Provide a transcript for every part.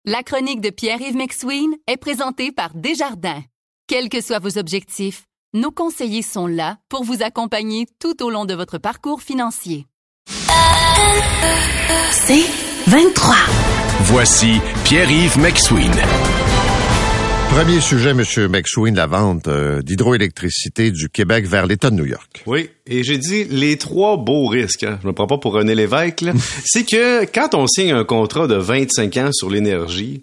La chronique de Pierre-Yves McSween est présentée par Desjardins. Quels que soient vos objectifs, nos conseillers sont là pour vous accompagner tout au long de votre parcours financier. C'est 23. Voici Pierre-Yves McSween. Premier sujet, M. McSween, la vente d'hydroélectricité du Québec vers l'État de New York. Oui, et j'ai dit les 3 beaux risques, je me prends pas pour René Lévesque, là. C'est que quand on signe un contrat de 25 ans sur l'énergie,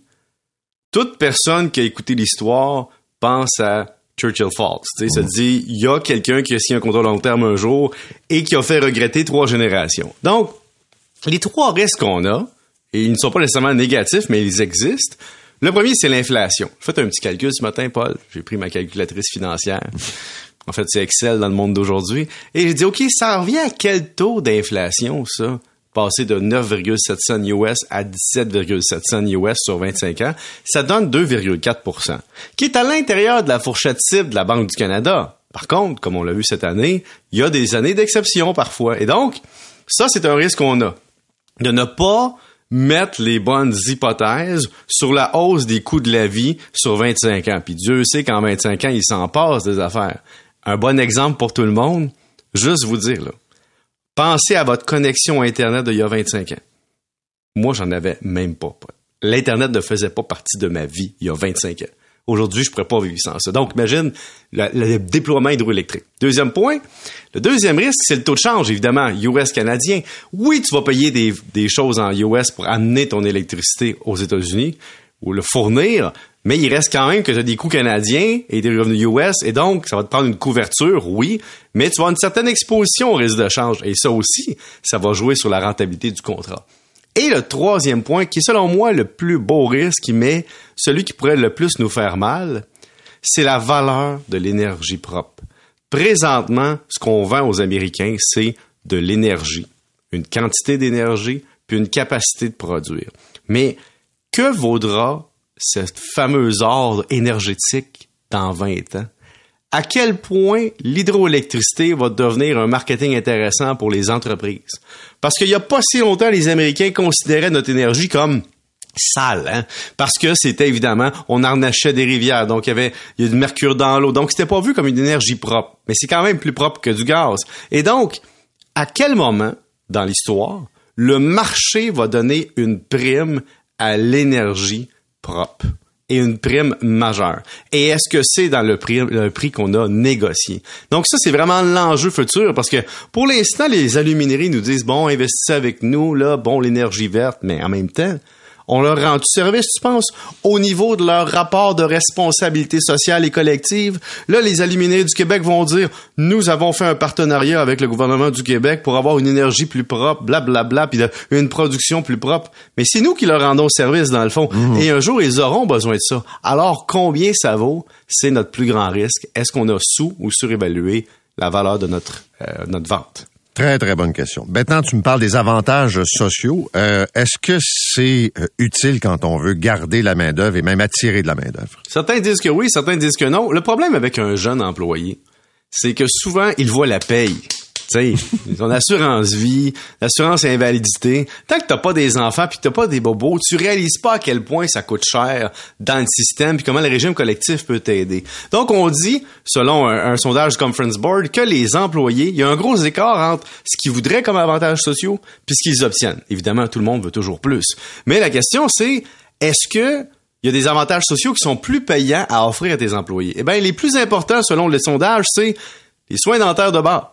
toute personne qui a écouté l'histoire pense à Churchill Falls. Tu sais, ça dit, il y a quelqu'un qui a signé un contrat long terme un jour et qui a fait regretter 3 générations. Donc, les 3 risques qu'on a, et ils ne sont pas nécessairement négatifs, mais ils existent. Le premier, c'est l'inflation. J'ai fait un petit calcul ce matin, Paul. J'ai pris ma calculatrice financière. En fait, c'est Excel dans le monde d'aujourd'hui. Et j'ai dit, OK, ça revient à quel taux d'inflation, ça? Passer de 9,7 cents US à 17,7 cents US sur 25 ans, ça donne 2,4 %, qui est à l'intérieur de la fourchette cible de la Banque du Canada. Par contre, comme on l'a vu cette année, il y a des années d'exception parfois. Et donc, ça, c'est un risque qu'on a. De ne pas mettre les bonnes hypothèses sur la hausse des coûts de la vie sur 25 ans. Puis Dieu sait qu'en 25 ans, il s'en passe des affaires. Un bon exemple pour tout le monde, juste vous dire, là, pensez à votre connexion Internet d'il y a 25 ans. Moi, j'en avais même pas. L'Internet ne faisait pas partie de ma vie il y a 25 ans. Aujourd'hui, je pourrais pas vivre sans ça. Donc, imagine le déploiement hydroélectrique. Deuxième point, le deuxième risque, c'est le taux de change, évidemment, US-canadien. Oui, tu vas payer des choses en US pour amener ton électricité aux États-Unis ou le fournir, mais il reste quand même que tu as des coûts canadiens et des revenus US, et donc, ça va te prendre une couverture, oui, mais tu vas avoir une certaine exposition au risque de change. Et ça aussi, ça va jouer sur la rentabilité du contrat. Et le troisième point, qui est selon moi le plus beau risque, mais celui qui pourrait le plus nous faire mal, c'est la valeur de l'énergie propre. Présentement, ce qu'on vend aux Américains, c'est de l'énergie, une quantité d'énergie, puis une capacité de produire. Mais que vaudra cette fameuse ordre énergétique dans 20 ans? À quel point l'hydroélectricité va devenir un marketing intéressant pour les entreprises? Parce qu'il n'y a pas si longtemps, les Américains considéraient notre énergie comme sale, hein? Parce que c'était évidemment, on harnachait des rivières, donc il y a du mercure dans l'eau, donc c'était pas vu comme une énergie propre. Mais c'est quand même plus propre que du gaz. Et donc, à quel moment, dans l'histoire, le marché va donner une prime à l'énergie propre? Et une prime majeure. Et est-ce que c'est dans le prix qu'on a négocié? Donc ça, c'est vraiment l'enjeu futur, parce que pour l'instant, les alumineries nous disent, bon, investissez avec nous, là, bon, l'énergie verte, mais en même temps, on leur rend du service, tu penses, au niveau de leur rapport de responsabilité sociale et collective. Là, les alumineries du Québec vont dire, nous avons fait un partenariat avec le gouvernement du Québec pour avoir une énergie plus propre, blablabla, puis une production plus propre. Mais c'est nous qui leur rendons service, dans le fond. Et un jour, ils auront besoin de ça. Alors, combien ça vaut? C'est notre plus grand risque. Est-ce qu'on a sous- ou surévalué la valeur de notre vente? Très, très bonne question. Maintenant, tu me parles des avantages sociaux. Est-ce que c'est utile quand on veut garder la main-d'œuvre et même attirer de la main-d'œuvre? Certains disent que oui, certains disent que non. Le problème avec un jeune employé, c'est que souvent, il voit la paye. Tu sais, ton assurance vie, l'assurance invalidité. Tant que t'as pas des enfants puis que t'as pas des bobos, tu réalises pas à quel point ça coûte cher dans le système puis comment le régime collectif peut t'aider. Donc, on dit, selon un sondage du Conference Board, que les employés, il y a un gros écart entre ce qu'ils voudraient comme avantages sociaux puis ce qu'ils obtiennent. Évidemment, tout le monde veut toujours plus. Mais la question, c'est, est-ce que il y a des avantages sociaux qui sont plus payants à offrir à tes employés? Eh bien, les plus importants, selon le sondage, c'est les soins dentaires de base,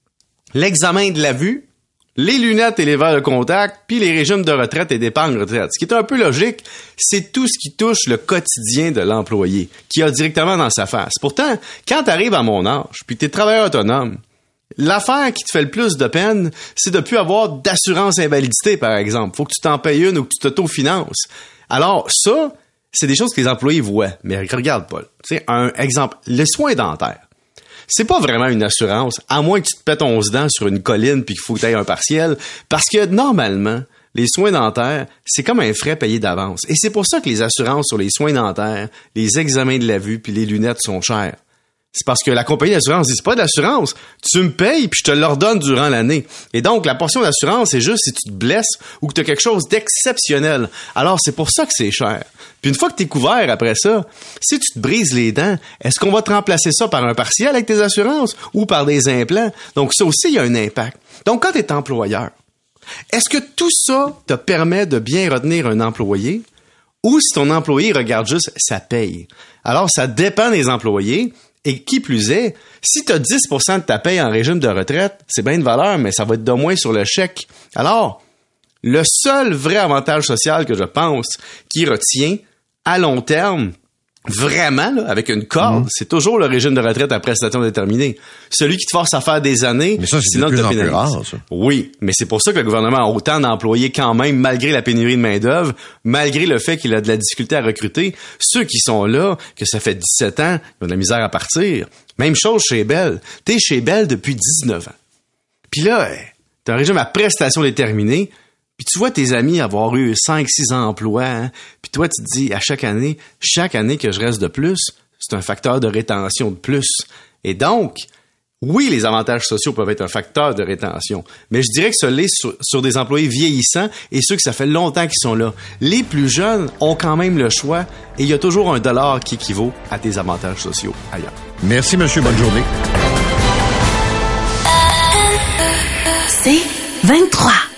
l'examen de la vue, les lunettes et les verres de contact, puis les régimes de retraite et d'épargne retraite. Ce qui est un peu logique, c'est tout ce qui touche le quotidien de l'employé, qui a directement dans sa face. Pourtant, quand tu arrives à mon âge, puis que tu es travailleur autonome, l'affaire qui te fait le plus de peine, c'est de plus avoir d'assurance invalidité, par exemple. Faut que tu t'en payes une ou que tu t'autofinances. Alors, ça, c'est des choses que les employés voient. Mais regarde, Paul, tu sais, un exemple, les soins dentaires. C'est pas vraiment une assurance, à moins que tu te pètes 11 dents sur une colline puis qu'il faut que tu aies un partiel, parce que normalement, les soins dentaires, c'est comme un frais payé d'avance. Et c'est pour ça que les assurances sur les soins dentaires, les examens de la vue puis les lunettes sont chères. C'est parce que la compagnie d'assurance dit, c'est pas d'assurance. Tu me payes puis je te l'ordonne durant l'année. Et donc, la portion d'assurance, c'est juste si tu te blesses ou que tu as quelque chose d'exceptionnel. Alors, c'est pour ça que c'est cher. Puis une fois que tu es couvert après ça, si tu te brises les dents, est-ce qu'on va te remplacer ça par un partiel avec tes assurances ou par des implants? Donc, ça aussi, il y a un impact. Donc, quand tu es employeur, est-ce que tout ça te permet de bien retenir un employé ou si ton employé regarde juste sa paye? Alors, ça dépend des employés. Et qui plus est, si tu as 10% de ta paye en régime de retraite, c'est bien de valeur, mais ça va être de moins sur le chèque. Alors, le seul vrai avantage social que je pense qui retient à long terme, vraiment, là, avec une corde, c'est toujours le régime de retraite à prestation déterminée. Celui qui te force à faire des années, mais ça, c'est sinon de plus en plus rare, ça. Oui, mais c'est pour ça que le gouvernement a autant d'employés quand même, malgré la pénurie de main-d'œuvre, malgré le fait qu'il a de la difficulté à recruter. Ceux qui sont là, que ça fait 17 ans, ils ont de la misère à partir. Même chose chez Bell. T'es chez Bell depuis 19 ans. Puis là, t'as un régime à prestation déterminée. Puis tu vois tes amis avoir eu 5-6 emplois, hein? Puis toi, tu te dis, à chaque année que je reste de plus, c'est un facteur de rétention de plus. Et donc, oui, les avantages sociaux peuvent être un facteur de rétention, mais je dirais que ça l'est sur des employés vieillissants et ceux que ça fait longtemps qu'ils sont là. Les plus jeunes ont quand même le choix et il y a toujours $1 qui équivaut à tes avantages sociaux ailleurs. Merci, monsieur. Bonne journée. C'est 23.